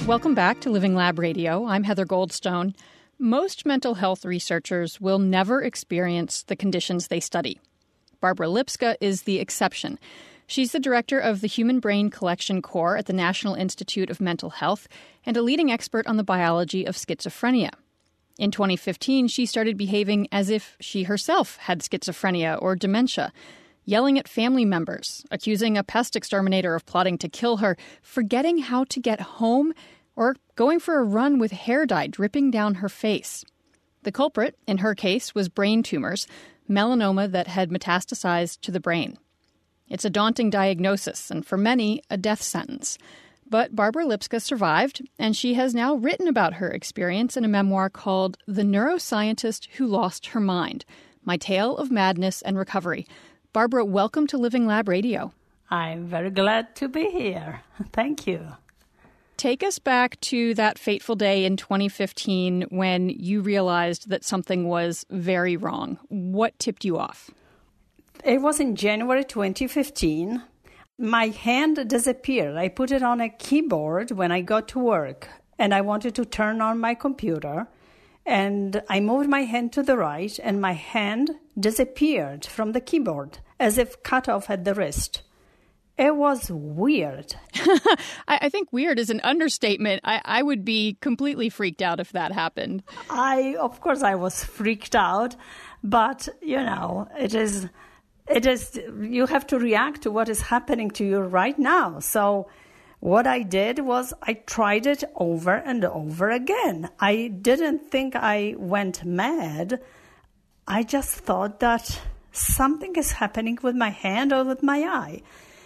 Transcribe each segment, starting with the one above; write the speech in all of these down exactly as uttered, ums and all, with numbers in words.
Welcome back to Living Lab Radio. I'm Heather Goldstone. Most mental health researchers will never experience the conditions they study. Barbara Lipska is the exception. She's the director of the Human Brain Collection Core at the National Institute of Mental Health and a leading expert on the biology of schizophrenia. In twenty fifteen, she started behaving as if she herself had schizophrenia or dementia, yelling at family members, accusing a pest exterminator of plotting to kill her, forgetting how to get home, or going for a run with hair dye dripping down her face. The culprit, in her case, was brain tumors, melanoma that had metastasized to the brain. It's a daunting diagnosis, and for many, a death sentence. But Barbara Lipska survived, and she has now written about her experience in a memoir called The Neuroscientist Who Lost Her Mind, My Tale of Madness and Recovery. Barbara, welcome to Living Lab Radio. I'm very glad to be here. Thank you. Take us back to that fateful day in twenty fifteen when you realized that something was very wrong. What tipped you off? It was in January twenty fifteen. My hand disappeared. I put it on a keyboard when I got to work, and I wanted to turn on my computer. And I moved my hand to the right, and my hand disappeared from the keyboard, as if cut off at the wrist. It was weird. I, I think weird is an understatement. I, I would be completely freaked out if that happened. I, of course, I was freaked out, but, you know, it is... It is, you have to react to what is happening to you right now. So what I did was I tried it over and over again. I didn't think I went mad. I just thought that something is happening with my hand or with my eye.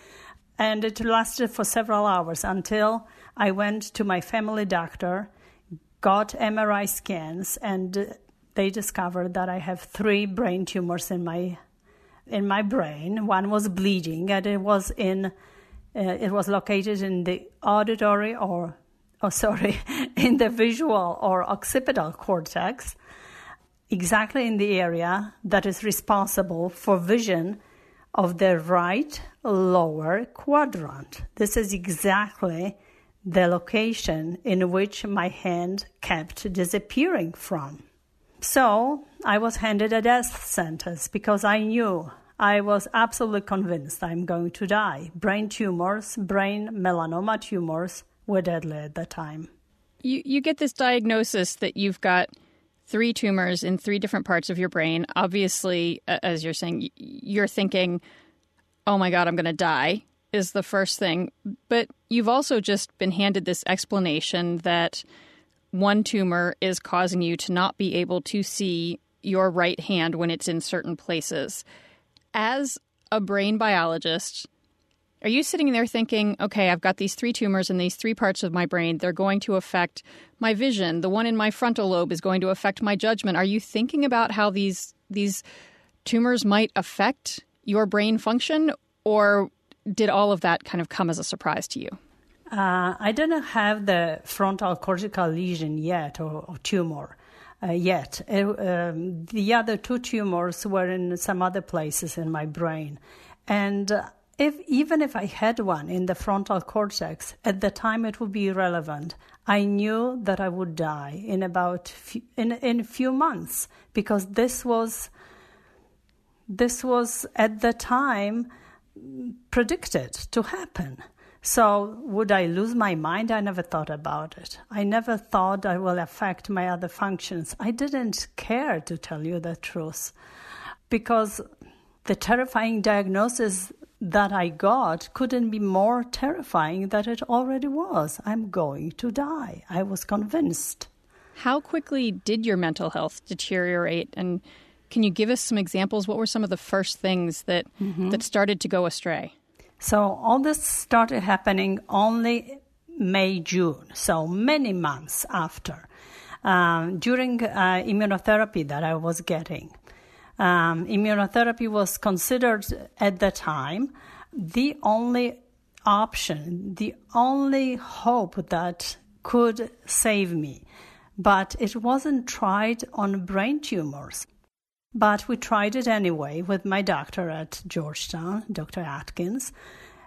And it lasted for several hours until I went to my family doctor, got M R I scans, and they discovered that I have three brain tumors in my in my brain. One was bleeding, and it was in, uh, it was located in the auditory or, oh sorry, in the visual or occipital cortex, exactly in the area that is responsible for vision of the right lower quadrant. This is exactly the location in which my hand kept disappearing from. So I was handed a death sentence because I knew, I was absolutely convinced I'm going to die. Brain tumors, brain melanoma tumors were deadly at the time. You, you get this diagnosis that you've got three tumors in three different parts of your brain. Obviously, as you're saying, you're thinking, oh my God, I'm going to die, is the first thing. But you've also just been handed this explanation that one tumor is causing you to not be able to see your right hand when it's in certain places. As a brain biologist, are you sitting there thinking, okay, I've got these three tumors in these three parts of my brain. They're going to affect my vision. The one in my frontal lobe is going to affect my judgment. Are you thinking about how these these tumors might affect your brain function, or did all of that kind of come as a surprise to you? Uh, I didn't have the frontal cortical lesion yet, or, or tumor uh, yet. It, um, the other two tumors were in some other places in my brain. And uh, if even if I had one in the frontal cortex, at the time it would be irrelevant. I knew that I would die in about few, in in a few months, because this was this was at the time predicted to happen. So would I lose my mind? I never thought about it. I never thought I will affect my other functions. I didn't care, to tell you the truth, because the terrifying diagnosis that I got couldn't be more terrifying than it already was. I'm going to die. I was convinced. How quickly did your mental health deteriorate? And can you give us some examples? What were some of the first things that mm-hmm. that started to go astray? So all this started happening only May, June, so many months after, um, during uh, immunotherapy that I was getting. Um, immunotherapy was considered at the time the only option, the only hope that could save me. But it wasn't tried on brain tumors. But we tried it anyway with my doctor at Georgetown, Doctor Atkins.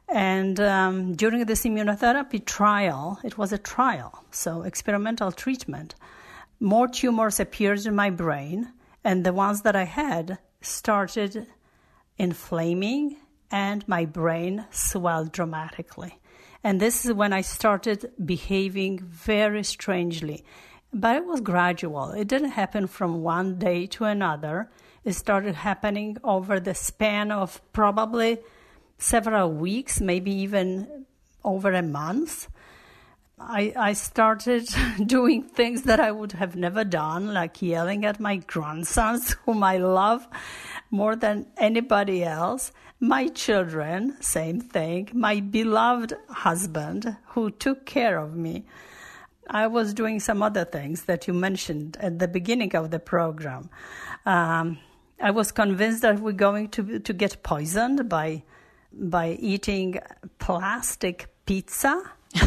And um, during this immunotherapy trial, it was a trial, so experimental treatment, more tumors appeared in my brain, and the ones that I had started inflaming, and my brain swelled dramatically. And this is when I started behaving very strangely. But it was gradual. It didn't happen from one day to another. It started happening over the span of probably several weeks, maybe even over a month. I, I started doing things that I would have never done, like yelling at my grandsons, whom I love more than anybody else. My children, same thing. My beloved husband, who took care of me. I was doing some other things that you mentioned at the beginning of the program. Um, I was convinced that we're going to to get poisoned by by eating plastic pizza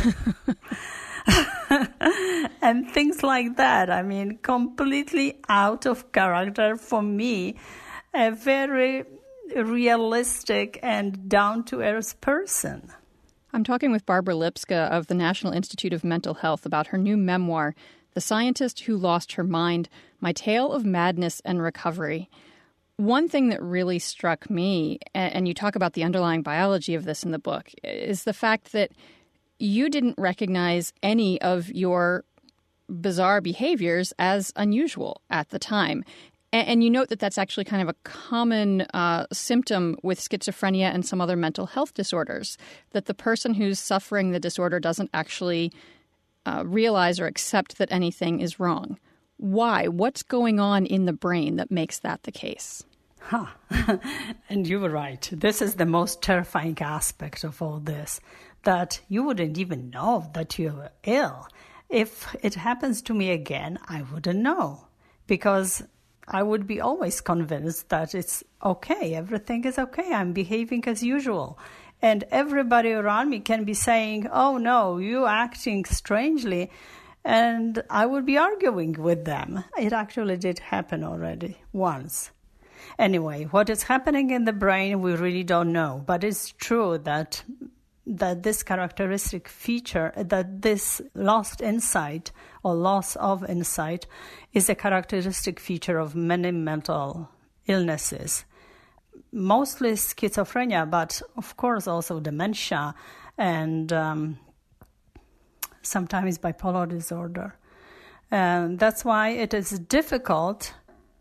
and things like that. I mean, completely out of character for me, a very realistic and down-to-earth person. I'm talking with Barbara Lipska of the National Institute of Mental Health about her new memoir, The Scientist Who Lost Her Mind, My Tale of Madness and Recovery. One thing that really struck me, and you talk about the underlying biology of this in the book, is the fact that you didn't recognize any of your bizarre behaviors as unusual at the time. And you note that that's actually kind of a common uh, symptom with schizophrenia and some other mental health disorders, that the person who's suffering the disorder doesn't actually uh, realize or accept that anything is wrong. Why? What's going on in the brain that makes that the case? Huh. And you were right. This is the most terrifying aspect of all this, that you wouldn't even know that you're ill. If it happens to me again, I wouldn't know, because I would be always convinced that it's okay, everything is okay, I'm behaving as usual. And everybody around me can be saying, oh no, you're acting strangely, and I would be arguing with them. It actually did happen already once. Anyway, what is happening in the brain, we really don't know, but it's true that that this characteristic feature, that this lost insight or loss of insight is a characteristic feature of many mental illnesses, mostly schizophrenia, but of course also dementia and um, sometimes bipolar disorder. And that's why it is difficult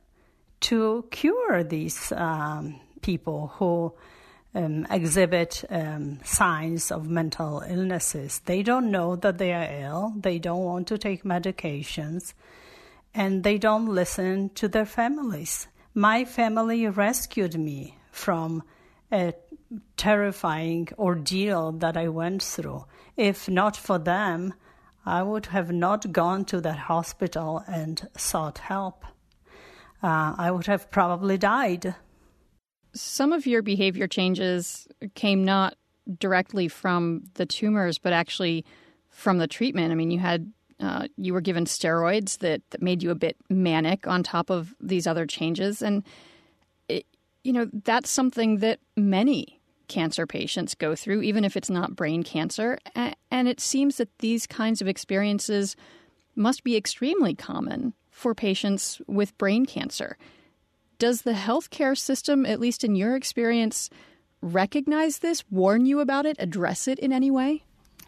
to cure these um, people who Um, exhibit um, signs of mental illnesses. They don't know that they are ill, they don't want to take medications, and they don't listen to their families. My family rescued me from a terrifying ordeal that I went through. If not for them, I would have not gone to that hospital and sought help. Uh, I would have probably died. Some of your behavior changes came not directly from the tumors, but actually from the treatment. I mean, you had uh, you were given steroids that, that made you a bit manic on top of these other changes. And, it, you know, that's something that many cancer patients go through, even if it's not brain cancer. And it seems that these kinds of experiences must be extremely common for patients with brain cancer. Does the healthcare system, at least in your experience, recognize this, warn you about it, address it in any way?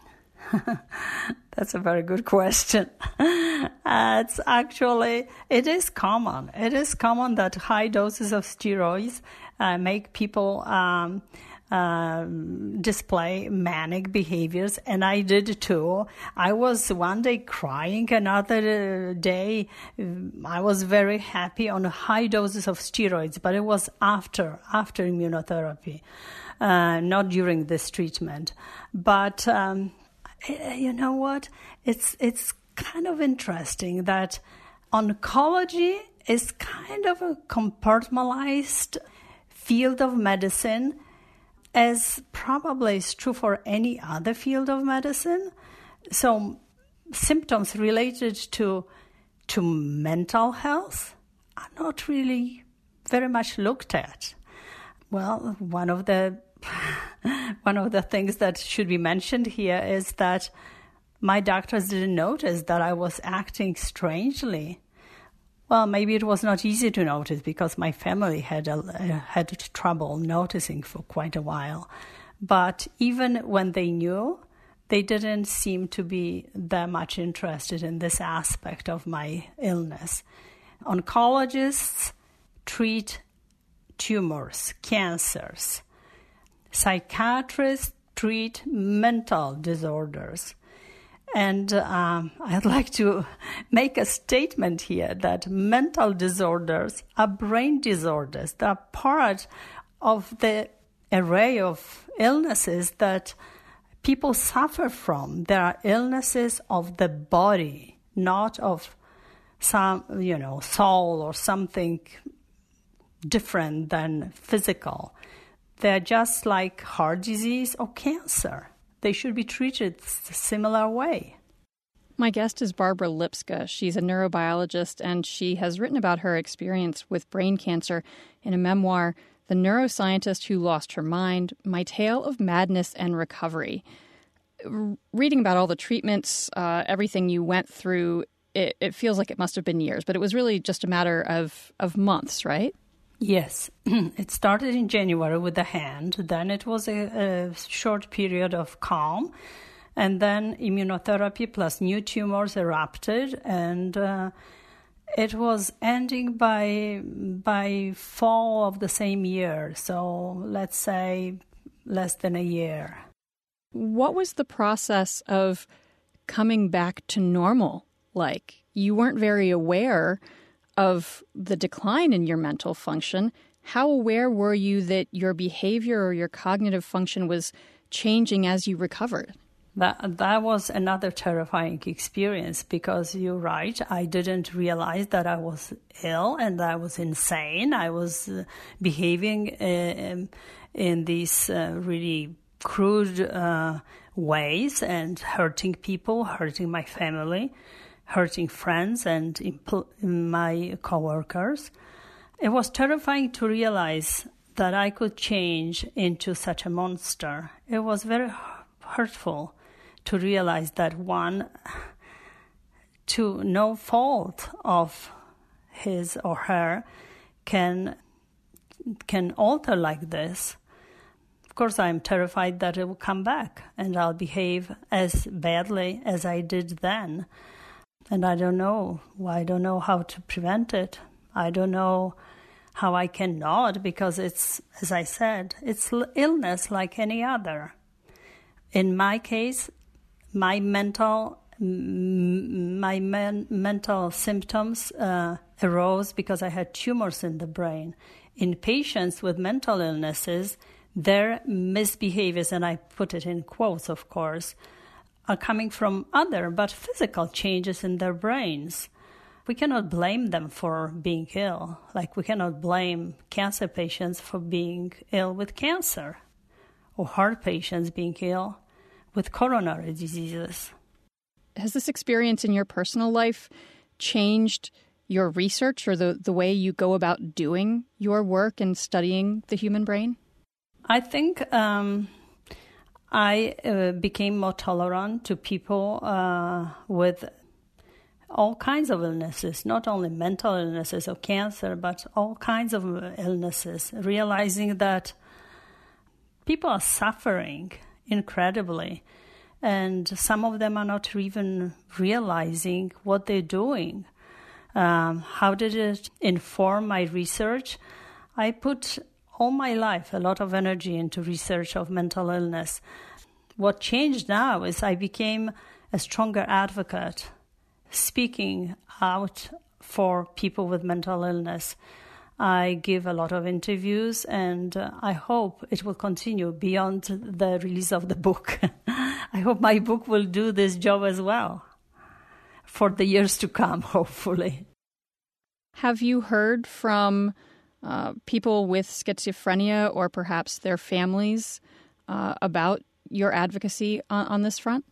That's a very good question. Uh, it's actually, it is common. It is common that high doses of steroids uh, make people um, uh, display manic behaviors, and I did too. I was one day crying, another day I was very happy on high doses of steroids, but it was after, after immunotherapy, uh, not during this treatment. But um, you know what? It's it's kind of interesting that oncology is kind of a compartmentalized field of medicine, as probably is true for any other field of medicine. So symptoms related to to mental health are not really very much looked at. Well, one of the one of the things that should be mentioned here is that my doctors didn't notice that I was acting strangely. Well, maybe it was not easy to notice because my family had a, had trouble noticing for quite a while. But even when they knew, they didn't seem to be that much interested in this aspect of my illness. Oncologists treat tumors, cancers. Psychiatrists treat mental disorders. And um, I'd like to make a statement here that mental disorders are brain disorders. They're part of the array of illnesses that people suffer from. There are illnesses of the body, not of some, you know, soul or something different than physical. They're just like heart disease or cancer. They should be treated a similar way. My guest is Barbara Lipska. She's a neurobiologist, and she has written about her experience with brain cancer in a memoir, The Neuroscientist Who Lost Her Mind, My Tale of Madness and Recovery. R- reading about all the treatments, uh, everything you went through, it, it feels like it must have been years, but it was really just a matter of, of months, right? Yes, it started in January with the hand, then it was a, a short period of calm, and then immunotherapy plus new tumors erupted, and uh, it was ending by by fall of the same year, so let's say less than a year. What was the process of coming back to normal like? You weren't very aware of the decline in your mental function. How aware were you that your behavior or your cognitive function was changing as you recovered? That that was another terrifying experience because you're right. I didn't realize that I was ill and I was insane. I was uh, behaving uh, in these uh, really crude uh, ways and hurting people, hurting my family, hurting friends and impl- my coworkers. It was terrifying to realize that I could change into such a monster. It was very hurtful to realize that one, to no fault of his or her, can can alter like this. Of course, I'm terrified that it will come back and I'll behave as badly as I did then. And I don't know. I don't know how to prevent it. I don't know how I cannot, because it's, as I said, it's illness like any other. In my case, my mental my men, mental symptoms uh, arose because I had tumors in the brain. In patients with mental illnesses, their misbehaviors, and I put it in quotes, of course, are coming from other but physical changes in their brains. We cannot blame them for being ill, like we cannot blame cancer patients for being ill with cancer, or heart patients being ill with coronary diseases. Has this experience in your personal life changed your research or the, the way you go about doing your work and studying the human brain? I think um, I uh, became more tolerant to people uh, with all kinds of illnesses, not only mental illnesses or cancer, but all kinds of illnesses, realizing that people are suffering incredibly, and some of them are not even realizing what they're doing. Um, how did it inform my research? I put all my life a lot of energy into research of mental illness. What changed now is I became a stronger advocate, speaking out for people with mental illness. I give a lot of interviews, and uh, I hope it will continue beyond the release of the book. I hope my book will do this job as well for the years to come, hopefully. Have you heard from uh, people with schizophrenia or perhaps their families uh, about your advocacy on, on this front?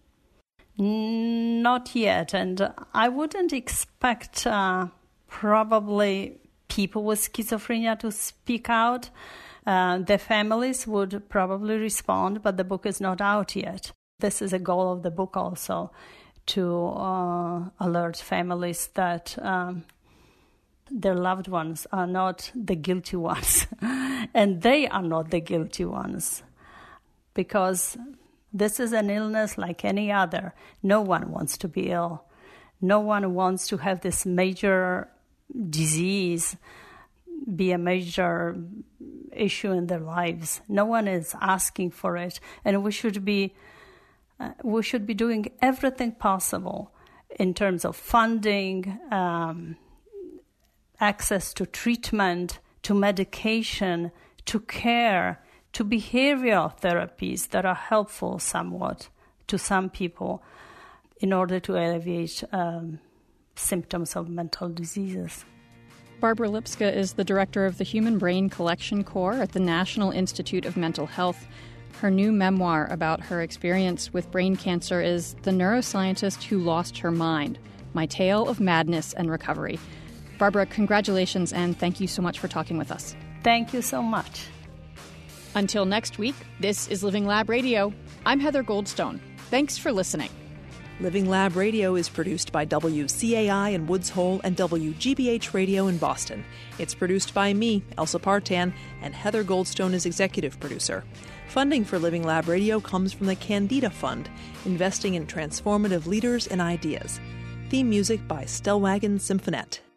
Not yet, and I wouldn't expect uh, probably people with schizophrenia to speak out, Uh, the families would probably respond, but the book is not out yet. This is a goal of the book also, to uh, alert families that um, their loved ones are not the guilty ones, and they are not the guilty ones, because this is an illness like any other. No one wants to be ill. No one wants to have this major disease be a major issue in their lives. No one is asking for it, and we should be uh, we should be doing everything possible in terms of funding, um, access to treatment, to medication, to care, to behavioral therapies that are helpful somewhat to some people in order to alleviate um, symptoms of mental diseases. Barbara Lipska is the director of the Human Brain Collection Corps at the National Institute of Mental Health. Her new memoir about her experience with brain cancer is The Neuroscientist Who Lost Her Mind, My Tale of Madness and Recovery. Barbara, congratulations, and thank you so much for talking with us. Thank you so much. Until next week, this is Living Lab Radio. I'm Heather Goldstone. Thanks for listening. Living Lab Radio is produced by W C A I in Woods Hole and W G B H Radio in Boston. It's produced by me, Elsa Partan, and Heather Goldstone is executive producer. Funding for Living Lab Radio comes from the Candida Fund, investing in transformative leaders and ideas. Theme music by Stellwagen Symphonette.